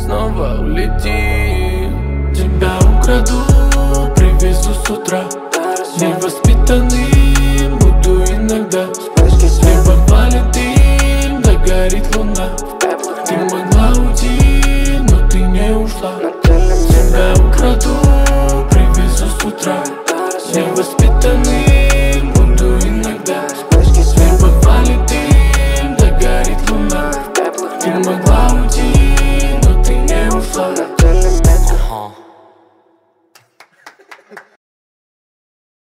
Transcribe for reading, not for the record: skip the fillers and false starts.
снова улетим. Тебя украду, привезу с утра. Невоспитанным буду иногда. С неба валит дым, догорит луна.